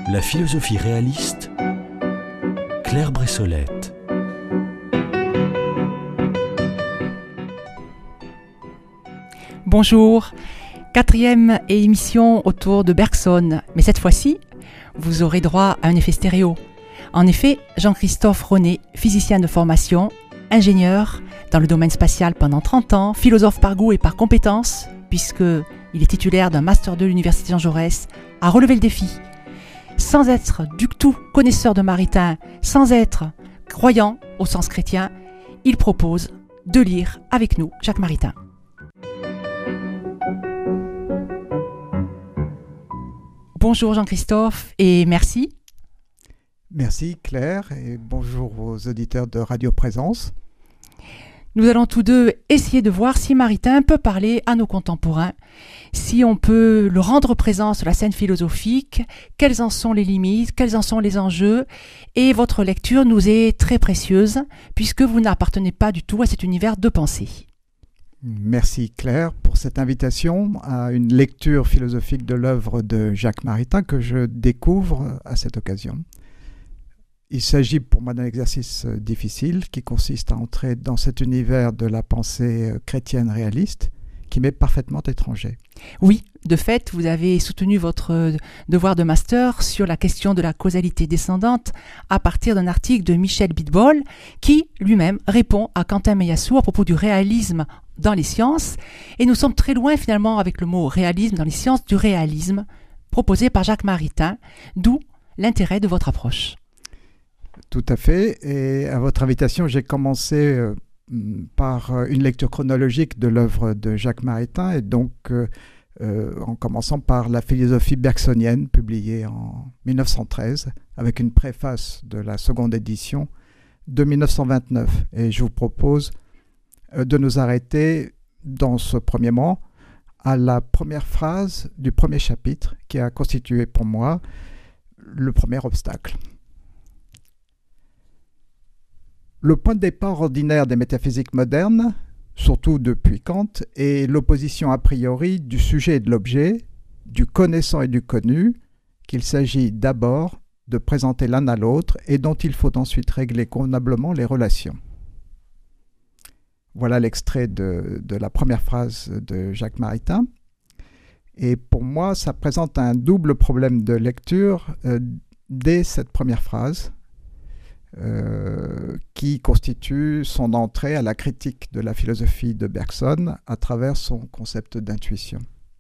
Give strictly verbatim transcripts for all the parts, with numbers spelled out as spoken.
La philosophie réaliste, Claire Bressolette. Bonjour, quatrième émission autour de Bergson, mais cette fois-ci, vous aurez droit à un effet stéréo. En effet, Jean-Christophe Ronet, physicien de formation, ingénieur dans le domaine spatial pendant trente ans, philosophe par goût et par compétence, puisqu'il est titulaire d'un master de l'Université Jean Jaurès, a relevé le défi. Sans être du tout connaisseur de Maritain, sans être croyant au sens chrétien, il propose de lire avec nous Jacques Maritain. Bonjour Jean-Christophe et merci. Merci Claire et bonjour aux auditeurs de Radio Présence. Nous allons tous deux essayer de voir si Maritain peut parler à nos contemporains, si on peut le rendre présent sur la scène philosophique, quelles en sont les limites, quels en sont les enjeux. Et votre lecture nous est très précieuse puisque vous n'appartenez pas du tout à cet univers de pensée. Merci Claire pour cette invitation à une lecture philosophique de l'œuvre de Jacques Maritain que je découvre à cette occasion. Il s'agit pour moi d'un exercice difficile qui consiste à entrer dans cet univers de la pensée chrétienne réaliste qui m'est parfaitement étranger. Oui, de fait, vous avez soutenu votre devoir de master sur la question de la causalité descendante à partir d'un article de Michel Bidbol qui lui-même répond à Quentin Meillassoux à propos du réalisme dans les sciences. Et nous sommes très loin finalement avec le mot réalisme dans les sciences du réalisme proposé par Jacques Maritain, d'où l'intérêt de votre approche. Tout à fait. Et à votre invitation, j'ai commencé euh, par une lecture chronologique de l'œuvre de Jacques Maritain, et donc euh, euh, en commençant par la philosophie bergsonienne, publiée en mille neuf cent treize, avec une préface de la seconde édition de mille neuf cent vingt-neuf. Et je vous propose euh, de nous arrêter dans ce premier moment à la première phrase du premier chapitre, qui a constitué pour moi le premier obstacle. Le point de départ ordinaire des métaphysiques modernes, surtout depuis Kant, est l'opposition a priori du sujet et de l'objet, du connaissant et du connu, qu'il s'agit d'abord de présenter l'un à l'autre et dont il faut ensuite régler convenablement les relations. Voilà l'extrait de, de la première phrase de Jacques Maritain. Et pour moi, ça présente un double problème de lecture euh, dès cette première phrase. Euh, qui constitue son entrée à la critique de la philosophie de Bergson à travers son concept d'intuition.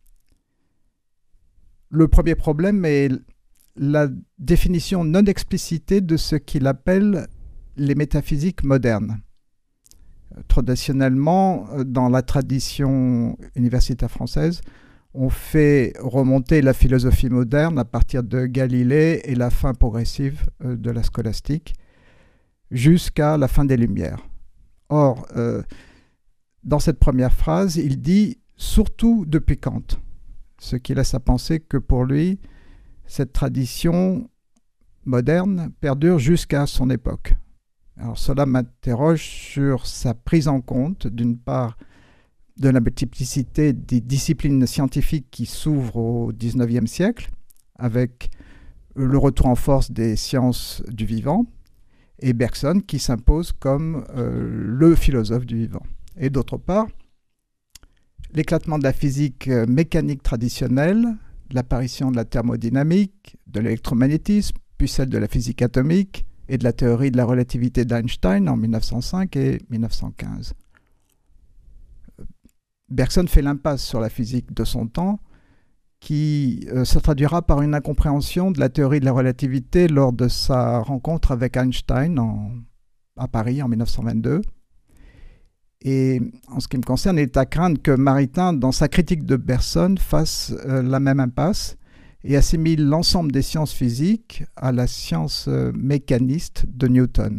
Le premier problème est la définition non explicitée de ce qu'il appelle les métaphysiques modernes. Traditionnellement, dans la tradition universitaire française, on fait remonter la philosophie moderne à partir de Galilée et la fin progressive de la scolastique, jusqu'à la fin des Lumières. Or, euh, dans cette première phrase, il dit « surtout depuis Kant », ce qui laisse à penser que pour lui, cette tradition moderne perdure jusqu'à son époque. Alors cela m'interroge sur sa prise en compte, d'une part, de la multiplicité des disciplines scientifiques qui s'ouvrent au dix-neuvième siècle, avec le retour en force des sciences du vivant, et Bergson qui s'impose comme euh, le philosophe du vivant. Et d'autre part, l'éclatement de la physique mécanique traditionnelle, l'apparition de la thermodynamique, de l'électromagnétisme, puis celle de la physique atomique et de la théorie de la relativité d'Einstein en mille neuf cent cinq et mille neuf cent quinze. Bergson fait l'impasse sur la physique de son temps, qui euh, se traduira par une incompréhension de la théorie de la relativité lors de sa rencontre avec Einstein en, à Paris en mille neuf cent vingt-deux. Et en ce qui me concerne, il est à craindre que Maritain, dans sa critique de Bergson, fasse euh, la même impasse et assimile l'ensemble des sciences physiques à la science euh, mécaniste de Newton.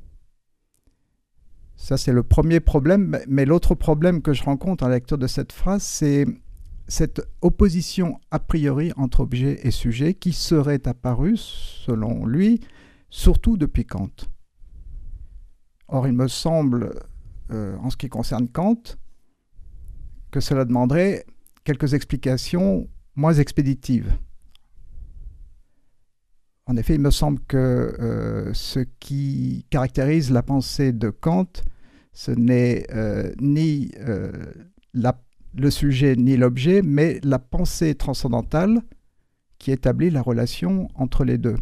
Ça, c'est le premier problème. Mais l'autre problème que je rencontre à la lecture de cette phrase, c'est cette opposition a priori entre objet et sujet qui serait apparue, selon lui, surtout depuis Kant. Or, il me semble, euh, en ce qui concerne Kant, que cela demanderait quelques explications moins expéditives. En effet, il me semble que euh, ce qui caractérise la pensée de Kant, ce n'est euh, ni euh, la, le sujet ni l'objet, mais la pensée transcendantale qui établit la relation entre les deux.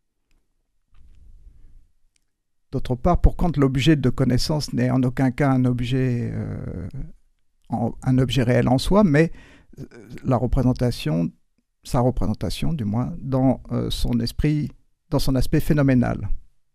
D'autre part, pour Kant, l'objet de connaissance n'est en aucun cas un objet, euh, en, un objet réel en soi, mais la représentation, sa représentation du moins, dans euh, son esprit, dans son aspect phénoménal.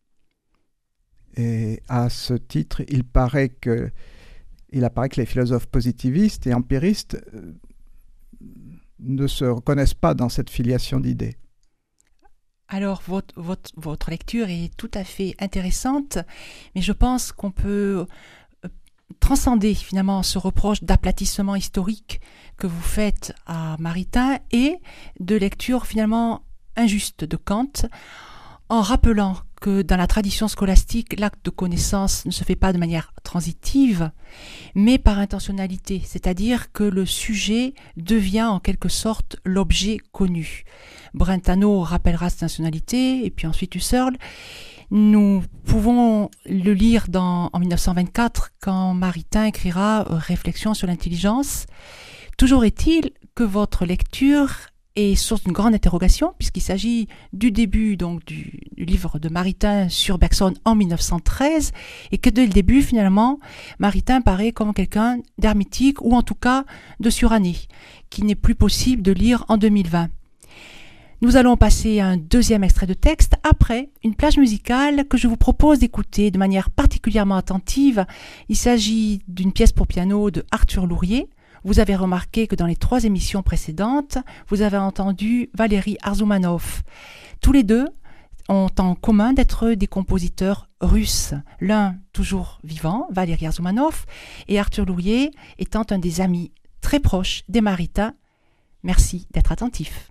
Et à ce titre, il paraît que, il apparaît que les philosophes positivistes et empiristes euh, ne se reconnaissent pas dans cette filiation d'idées. Alors, votre, votre, votre lecture est tout à fait intéressante, mais je pense qu'on peut transcender finalement ce reproche d'aplatissement historique que vous faites à Maritain et de lecture finalement injuste de Kant, en rappelant que dans la tradition scolastique, l'acte de connaissance ne se fait pas de manière transitive, mais par intentionnalité, c'est-à-dire que le sujet devient en quelque sorte l'objet connu. Brentano rappellera cette intentionnalité, et puis ensuite Husserl. Nous pouvons le lire dans, en dix-neuf cent vingt-quatre, quand Maritain écrira « Réflexion sur l'intelligence ». Toujours est-il que votre lecture est source d'une grande interrogation, puisqu'il s'agit du début donc, du, du livre de Maritain sur Bergson en dix-neuf cent treize, et que dès le début, finalement, Maritain paraît comme quelqu'un d'hermétique, ou en tout cas de suranné, qu'il n'est plus possible de lire en deux mille vingt. Nous allons passer à un deuxième extrait de texte, après une plage musicale que je vous propose d'écouter de manière particulièrement attentive. Il s'agit d'une pièce pour piano de Arthur Lourier. Vous avez remarqué que dans les trois émissions précédentes, vous avez entendu Valéry Arzoumanoff. Tous les deux ont en commun d'être des compositeurs russes. L'un toujours vivant, Valéry Arzoumanoff, et Arthur Lourier étant un des amis très proches des Maritains. Merci d'être attentifs.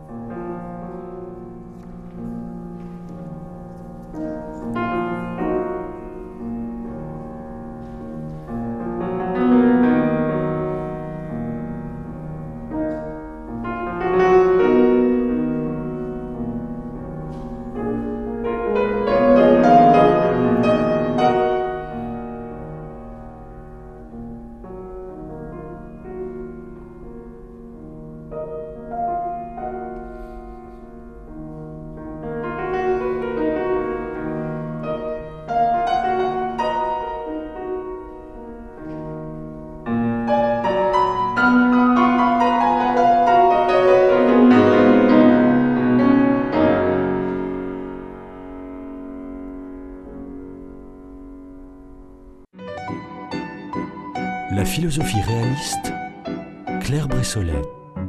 La philosophie réaliste, Claire Bressollet.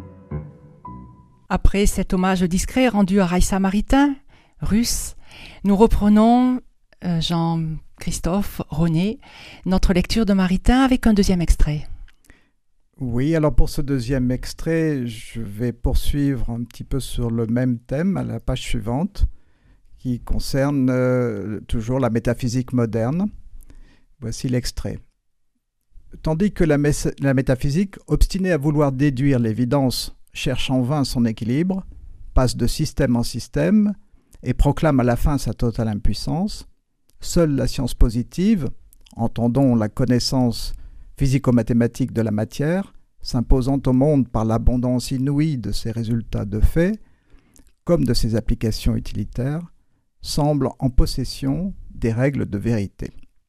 Après cet hommage discret rendu à Raïssa Maritain, russe, nous reprenons, euh, Jean-Christophe Ronet, notre lecture de Maritain avec un deuxième extrait. Oui, alors pour ce deuxième extrait, je vais poursuivre un petit peu sur le même thème à la page suivante, qui concerne euh, toujours la métaphysique moderne. Voici l'extrait. Tandis que la, mé- la métaphysique, obstinée à vouloir déduire l'évidence, cherche en vain son équilibre, passe de système en système et proclame à la fin sa totale impuissance, seule la science positive, entendons la connaissance physico-mathématique de la matière, s'imposant au monde par l'abondance inouïe de ses résultats de fait, comme de ses applications utilitaires, semble en possession des règles de vérité.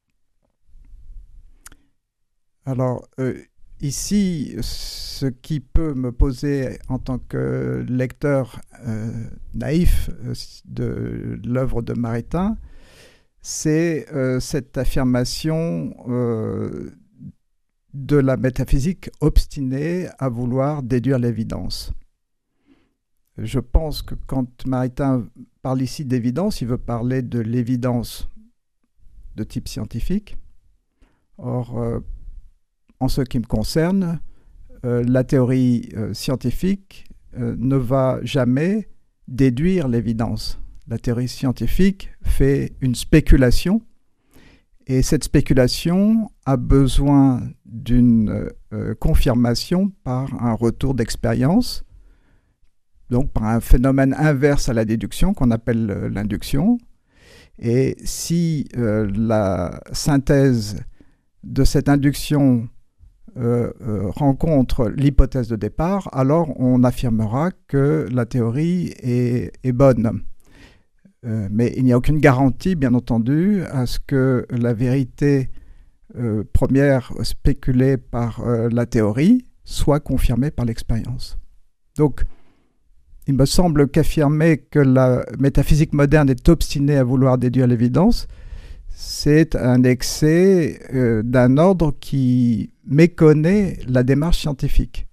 Alors, euh, ici, ce qui peut me poser en tant que lecteur euh, naïf euh, de l'œuvre de Maritain, c'est euh, cette affirmation euh, de la métaphysique obstinée à vouloir déduire l'évidence. Je pense que quand Maritain parle ici d'évidence, il veut parler de l'évidence de type scientifique. Or, euh, en ce qui me concerne, euh, la théorie euh, scientifique euh, ne va jamais déduire l'évidence. La théorie scientifique fait une spéculation, et cette spéculation a besoin d'une euh, confirmation par un retour d'expérience, donc par un phénomène inverse à la déduction qu'on appelle euh, l'induction. Et si euh, la synthèse de cette induction euh, euh, rencontre l'hypothèse de départ, alors on affirmera que la théorie est, est bonne. Euh, mais il n'y a aucune garantie, bien entendu, à ce que la vérité euh, première spéculée par euh, la théorie soit confirmée par l'expérience. Donc, il me semble qu'affirmer que la métaphysique moderne est obstinée à vouloir déduire l'évidence, c'est un excès euh, d'un ordre qui méconnaît la démarche scientifique.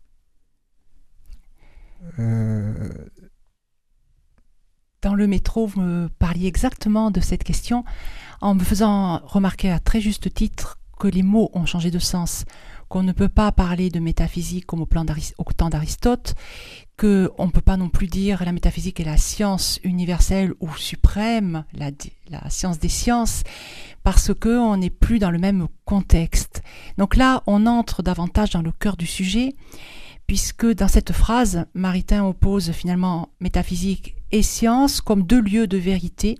Euh... Dans le métro, vous me parliez exactement de cette question en me faisant remarquer à très juste titre que les mots ont changé de sens, qu'on ne peut pas parler de métaphysique comme au, plan au temps d'Aristote, qu'on ne peut pas non plus dire la métaphysique est la science universelle ou suprême, la, la science des sciences, parce qu'on n'est plus dans le même contexte. Donc là, on entre davantage dans le cœur du sujet, puisque dans cette phrase, Maritain oppose finalement métaphysique et science comme deux lieux de vérité,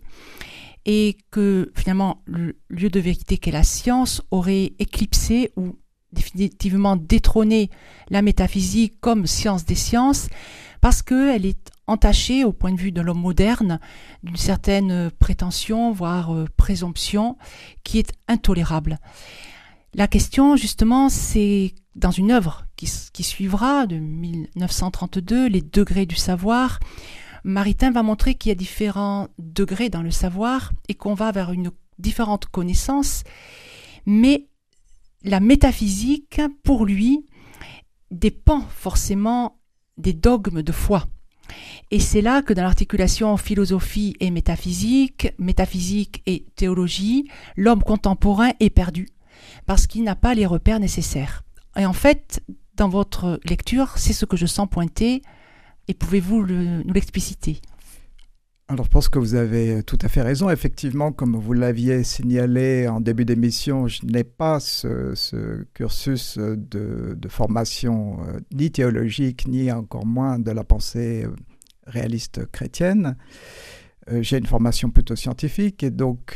et que finalement le lieu de vérité qu'est la science aurait éclipsé ou définitivement détrôné la métaphysique comme science des sciences, parce qu'elle est entachée au point de vue de l'homme moderne d'une certaine prétention, voire euh, présomption, qui est intolérable. La question justement, c'est dans une œuvre qui, qui suivra de mille neuf cent trente-deux, Les degrés du savoir, Maritain va montrer qu'il y a différents degrés dans le savoir et qu'on va vers une différente connaissance, mais la métaphysique, pour lui, dépend forcément des dogmes de foi. Et c'est là que dans l'articulation philosophie et métaphysique, métaphysique et théologie, l'homme contemporain est perdu, parce qu'il n'a pas les repères nécessaires. Et en fait, dans votre lecture, c'est ce que je sens pointer, et pouvez-vous le, nous l'expliciter ? Alors, je pense que vous avez tout à fait raison. Effectivement, comme vous l'aviez signalé en début d'émission, je n'ai pas ce, ce cursus de, de formation euh, ni théologique, ni encore moins de la pensée euh, réaliste chrétienne. Euh, j'ai une formation plutôt scientifique et donc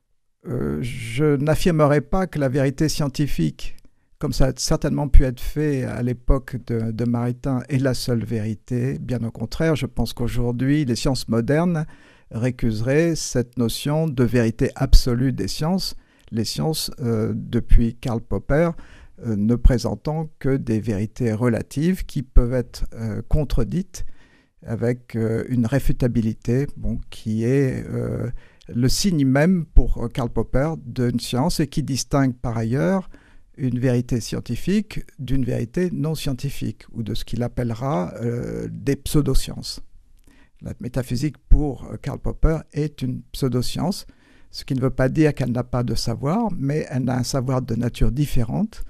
euh, je n'affirmerai pas que la vérité scientifique, comme ça a certainement pu être fait à l'époque de, de Maritain, est la seule vérité. Bien au contraire, je pense qu'aujourd'hui, les sciences modernes récuseraient cette notion de vérité absolue des sciences, les sciences, euh, depuis Karl Popper, euh, ne présentant que des vérités relatives qui peuvent être euh, contredites avec euh, une réfutabilité bon, qui est euh, le signe même pour Karl Popper d'une science et qui distingue par ailleurs une vérité scientifique d'une vérité non scientifique, ou de ce qu'il appellera euh, des pseudosciences. La métaphysique, pour Karl Popper, est une pseudoscience, ce qui ne veut pas dire qu'elle n'a pas de savoir, mais elle a un savoir de nature différente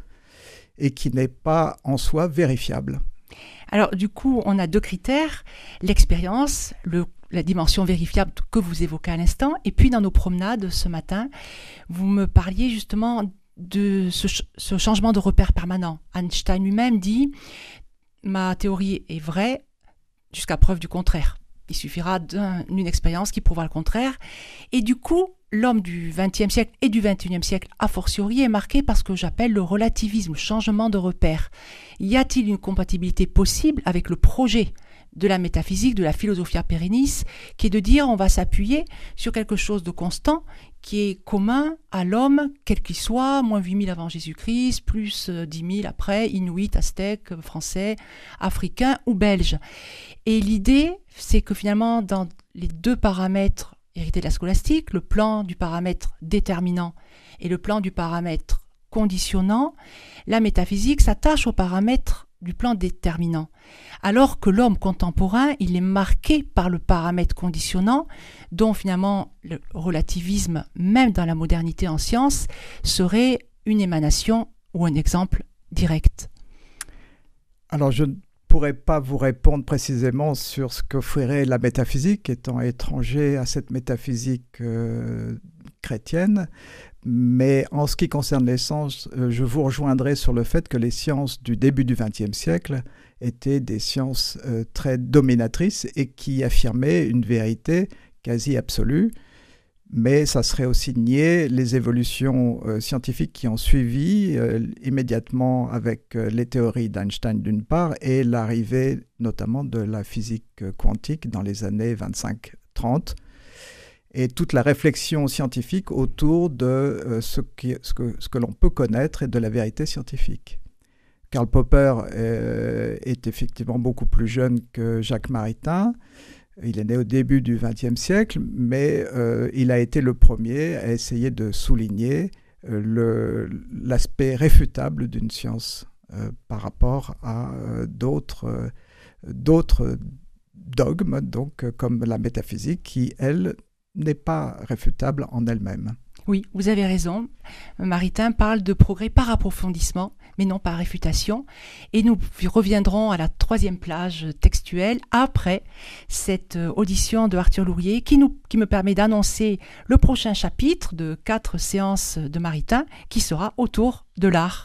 et qui n'est pas en soi vérifiable. Alors du coup, on a deux critères, l'expérience, le la dimension vérifiable que vous évoquez à l'instant, et puis dans nos promenades ce matin, vous me parliez justement de ce, ce changement de repère permanent. Einstein lui-même dit « Ma théorie est vraie jusqu'à preuve du contraire ». Il suffira d'une expérience qui prouvera le contraire. Et du coup, l'homme du vingtième siècle et du vingt et unième siècle, a fortiori, est marqué par ce que j'appelle le relativisme, le changement de repère. Y a-t-il une compatibilité possible avec le projet de la métaphysique, de la philosophia perennis, qui est de dire on va s'appuyer sur quelque chose de constant qui est commun à l'homme, quel qu'il soit, moins huit mille avant Jésus-Christ, plus dix mille après, Inuit, Aztèques, Français, Africains ou Belges. Et l'idée, c'est que finalement, dans les deux paramètres hérités de la scolastique, le plan du paramètre déterminant et le plan du paramètre conditionnant, la métaphysique s'attache au paramètre du plan déterminant. Alors que l'homme contemporain, il est marqué par le paramètre conditionnant, dont finalement le relativisme, même dans la modernité en sciences, serait une émanation ou un exemple direct. Alors je ne pourrais pas vous répondre précisément sur ce qu'offrirait la métaphysique, étant étranger à cette métaphysique euh, chrétienne. Mais en ce qui concerne les sciences, euh, je vous rejoindrai sur le fait que les sciences du début du vingtième siècle étaient des sciences euh, très dominatrices et qui affirmaient une vérité quasi absolue. Mais ça serait aussi nier les évolutions euh, scientifiques qui ont suivi euh, immédiatement avec euh, les théories d'Einstein d'une part et l'arrivée notamment de la physique quantique dans les années vingt-cinq trente et toute la réflexion scientifique autour de euh, ce, qui, ce, que, ce que l'on peut connaître et de la vérité scientifique. Karl Popper euh, est effectivement beaucoup plus jeune que Jacques Maritain. Il est né au début du vingtième siècle, mais euh, il a été le premier à essayer de souligner euh, le, l'aspect réfutable d'une science euh, par rapport à euh, d'autres, euh, d'autres dogmes, donc, euh, comme la métaphysique, qui, elle, n'est pas réfutable en elle-même. Oui, vous avez raison. Maritain parle de progrès par approfondissement, mais non par réfutation. Et nous reviendrons à la troisième plage textuelle après cette audition de Arthur Lourier qui, nous, qui me permet d'annoncer le prochain chapitre de quatre séances de Maritain qui sera autour de l'art.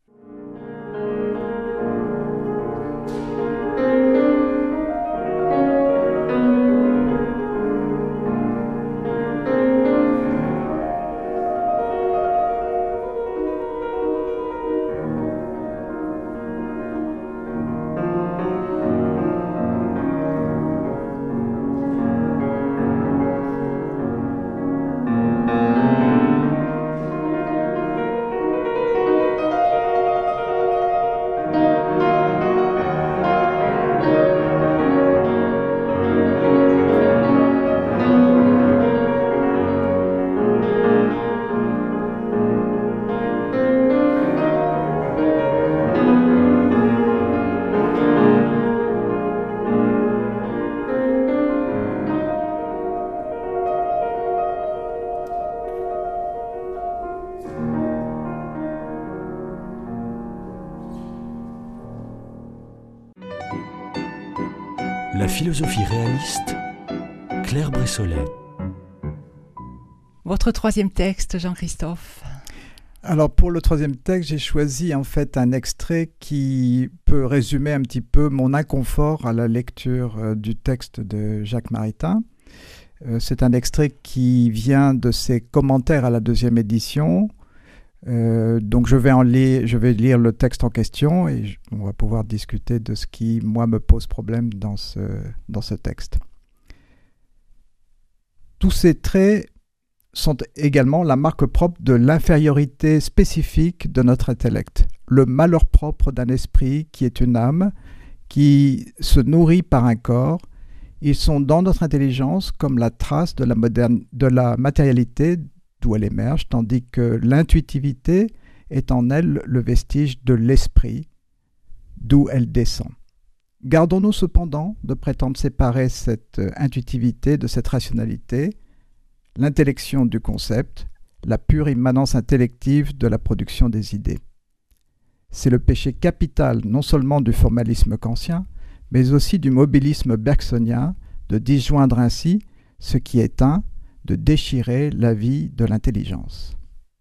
La philosophie réaliste, Claire Bressolet. Votre troisième texte, Jean-Christophe. Alors pour le troisième texte, j'ai choisi en fait un extrait qui peut résumer un petit peu mon inconfort à la lecture euh, du texte de Jacques Maritain. Euh, c'est un extrait qui vient de ses commentaires à la deuxième édition. Euh, donc je vais, en lire, je vais lire le texte en question et je, on va pouvoir discuter de ce qui, moi, me pose problème dans ce, dans ce texte. Tous ces traits sont également la marque propre de l'infériorité spécifique de notre intellect, le malheur propre d'un esprit qui est une âme, qui se nourrit par un corps. Ils sont dans notre intelligence comme la trace de la, moderne, de la matérialité d'où elle émerge, tandis que l'intuitivité est en elle le vestige de l'esprit, d'où elle descend. Gardons-nous cependant de prétendre séparer cette intuitivité de cette rationalité, l'intellection du concept, la pure immanence intellective de la production des idées. C'est le péché capital non seulement du formalisme kantien, mais aussi du mobilisme bergsonien de disjoindre ainsi ce qui est un, de déchirer la vie de l'intelligence.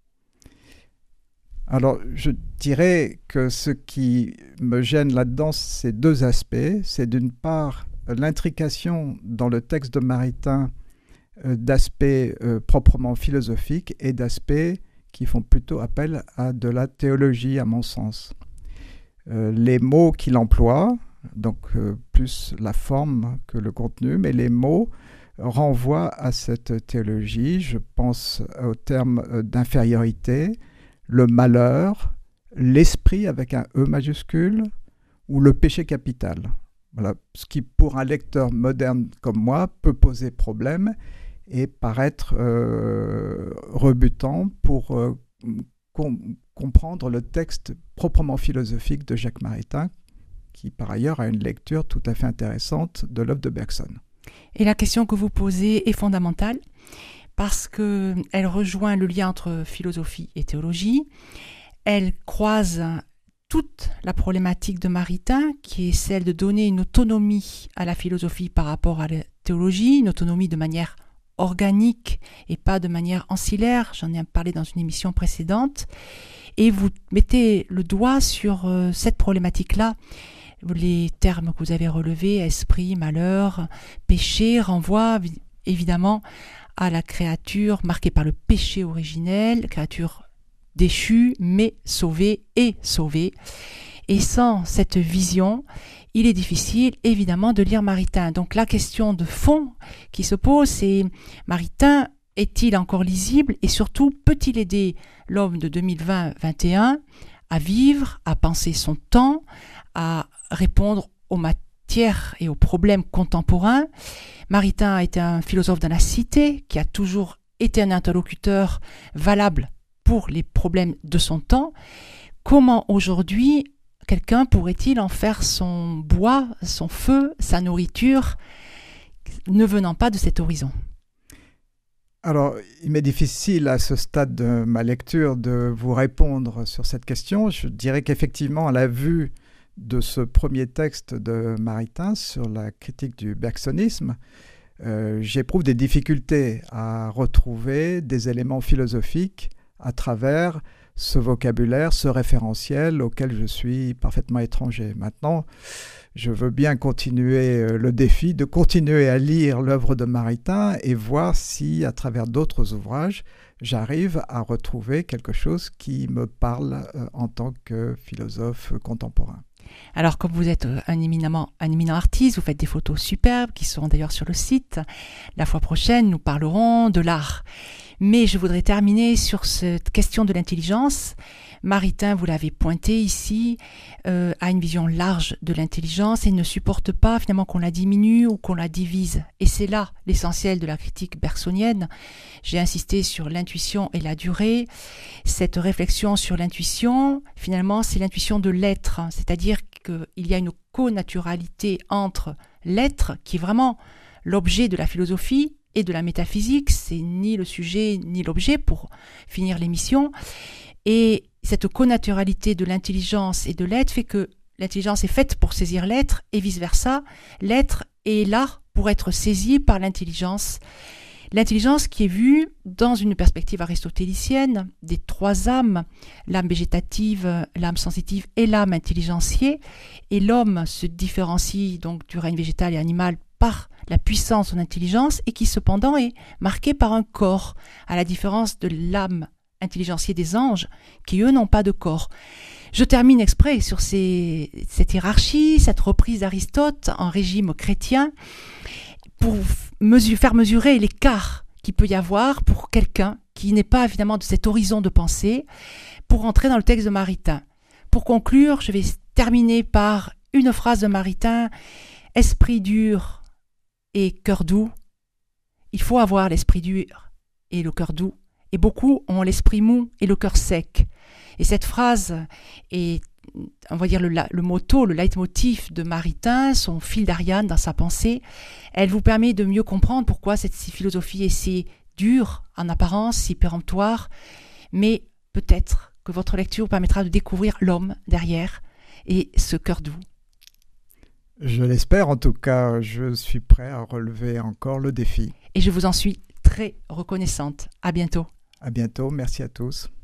Alors, je dirais que ce qui me gêne là-dedans, c'est deux aspects. C'est d'une part l'intrication dans le texte de Maritain euh, d'aspects euh, proprement philosophiques et d'aspects qui font plutôt appel à de la théologie, à mon sens. Euh, les mots qu'il emploie, donc euh, plus la forme que le contenu, mais les mots renvoie à cette théologie. Je pense au terme d'infériorité, le malheur, l'esprit avec un E majuscule ou le péché capital. Voilà, ce qui pour un lecteur moderne comme moi peut poser problème et paraître euh, rebutant pour euh, com- comprendre le texte proprement philosophique de Jacques Maritain, qui par ailleurs a une lecture tout à fait intéressante de l'œuvre de Bergson. Et la question que vous posez est fondamentale parce qu'elle rejoint le lien entre philosophie et théologie. Elle croise toute la problématique de Maritain, qui est celle de donner une autonomie à la philosophie par rapport à la théologie, une autonomie de manière organique et pas de manière ancillaire. J'en ai parlé dans une émission précédente. Et vous mettez le doigt sur euh, cette problématique-là. Les termes que vous avez relevés, esprit, malheur, péché, renvoient évidemment à la créature marquée par le péché originel, créature déchue, mais sauvée et sauvée. Et sans cette vision, il est difficile évidemment de lire Maritain. Donc la question de fond qui se pose, c'est Maritain est-il encore lisible et surtout peut-il aider l'homme de deux mille vingt vingt et un à vivre, à penser son temps, à répondre aux matières et aux problèmes contemporains. Maritain était un philosophe de la cité qui a toujours été un interlocuteur valable pour les problèmes de son temps. Comment aujourd'hui quelqu'un pourrait-il en faire son bois, son feu, sa nourriture, ne venant pas de cet horizon ? Alors, il m'est difficile à ce stade de ma lecture de vous répondre sur cette question. Je dirais qu'effectivement, à la vue de ce premier texte de Maritain sur la critique du bergsonisme, euh, j'éprouve des difficultés à retrouver des éléments philosophiques à travers ce vocabulaire, ce référentiel auquel je suis parfaitement étranger. Maintenant, je veux bien continuer le défi de continuer à lire l'œuvre de Maritain et voir si, à travers d'autres ouvrages, j'arrive à retrouver quelque chose qui me parle en tant que philosophe contemporain. Alors, comme vous êtes un éminemment, un éminent artiste, vous faites des photos superbes qui seront d'ailleurs sur le site. La fois prochaine, nous parlerons de l'art. Mais je voudrais terminer sur cette question de l'intelligence. Maritain, vous l'avez pointé ici, euh, a une vision large de l'intelligence et ne supporte pas finalement qu'on la diminue ou qu'on la divise. Et c'est là l'essentiel de la critique bergsonienne. J'ai insisté sur l'intuition et la durée. Cette réflexion sur l'intuition, finalement, c'est l'intuition de l'être, c'est-à-dire qu'il y a une connaturalité entre l'être, qui est vraiment l'objet de la philosophie, et de la métaphysique, c'est ni le sujet ni l'objet pour finir l'émission. Et cette connaturalité de l'intelligence et de l'être fait que l'intelligence est faite pour saisir l'être et vice-versa. L'être est là pour être saisi par l'intelligence. L'intelligence qui est vue dans une perspective aristotélicienne des trois âmes, l'âme végétative, l'âme sensitive et l'âme intelligentielle. Et l'homme se différencie donc du règne végétal et animal par la puissance de son intelligence et qui cependant est marqué par un corps, à la différence de l'âme intelligentielle des anges, qui eux n'ont pas de corps. Je termine exprès sur ces, cette hiérarchie, cette reprise d'Aristote en régime chrétien, pour mesure, faire mesurer l'écart qu'il peut y avoir pour quelqu'un qui n'est pas évidemment de cet horizon de pensée, pour entrer dans le texte de Maritain. Pour conclure, je vais terminer par une phrase de Maritain: « Esprit dur et cœur doux, il faut avoir l'esprit dur et le cœur doux, et beaucoup ont l'esprit mou et le cœur sec. » Et cette phrase est, on va dire, le, le motto, le leitmotiv de Maritain, son fil d'Ariane dans sa pensée. Elle vous permet de mieux comprendre pourquoi cette philosophie est si dure en apparence, si péremptoire, mais peut-être que votre lecture vous permettra de découvrir l'homme derrière et ce cœur doux. Je l'espère, en tout cas, je suis prêt à relever encore le défi. Et je vous en suis très reconnaissante. À bientôt. À bientôt, merci à tous.